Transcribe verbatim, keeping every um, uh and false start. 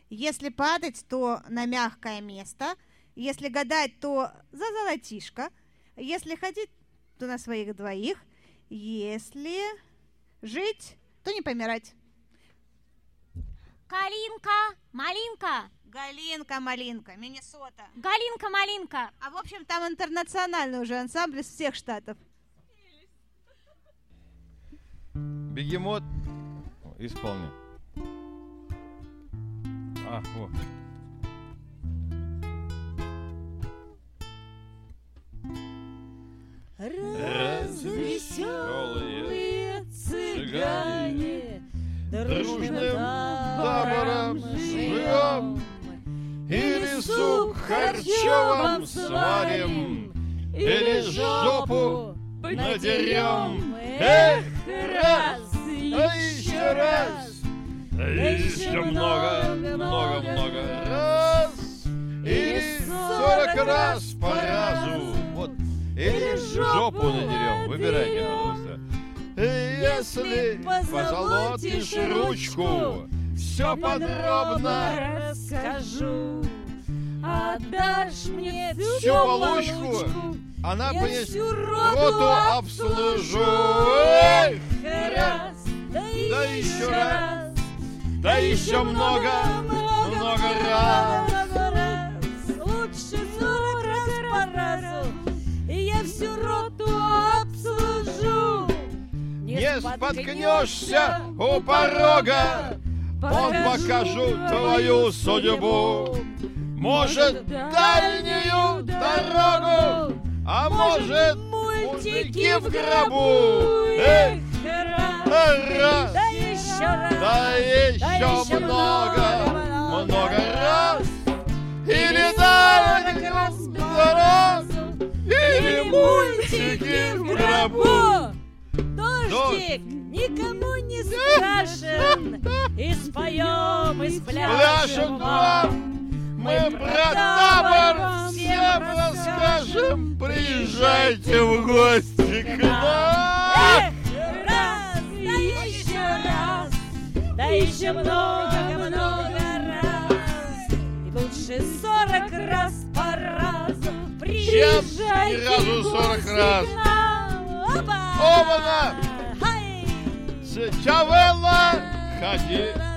Если падать, то на мягкое место. Если гадать, то за золотишко. Если ходить, то на своих двоих. Если жить, то не помирать. Калинка, малинка. Галинка, малинка, Миннесота. Галинка, малинка. А в общем, там интернациональный уже ансамбль из всех штатов. Бегемот. Исполни. А, вот. Развеселые цыгане Дружным табором живем, или суп харчевом сварим, или жопу надерем. Эх, раз, а еще раз, да еще много, много, много раз, или сорок раз по разу. Вот. Или жопу надерем. Выбирайте, пожалуйста. Если позолотишь ручку, все подробно расскажу. Отдашь мне всю получку, она принесет роту обслужу. Эх, раз, да еще раз, да еще много, много раз. Лучше сорок раз по разу, и я всю роту обслужу. Не споткнешься у порога, вот покажу твою судьбу. Может, дальнюю дорогу, а может, мультики в гробу. Эх, раз, да еще раз, да еще много, много раз. Или дальнюю дорогу, или мультики в гробу. Дождик никому не страшен, и споем, и спляшем вам. Мы про табор всем расскажем. Приезжайте в гости к нам. Эх, раз, да еще раз, да еще много-много раз. И лучше сорок раз по разу. Приезжайте ни разу в сорок гости раз. к нам. Опа! Оба-на! Хай! Чавелла, ходи.